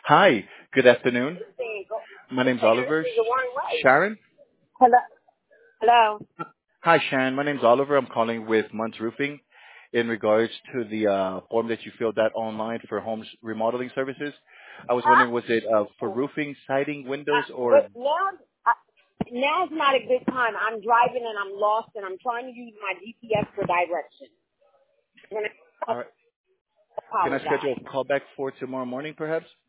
Hi, good afternoon. My You're name's saying this Oliver. is the wrong way. Sharon? Hello. Hello. Hi, Sharon. My name's Oliver. I'm calling with Muntz Roofing in regards to the form that you filled out online for home remodeling services. I was Huh? wondering, was it for roofing, siding, windows, or... But uh, now's not a good time. I'm driving and I'm lost and I'm trying to use my GPS for direction. And I All right. Can I schedule apologize. a call back for tomorrow morning, perhaps?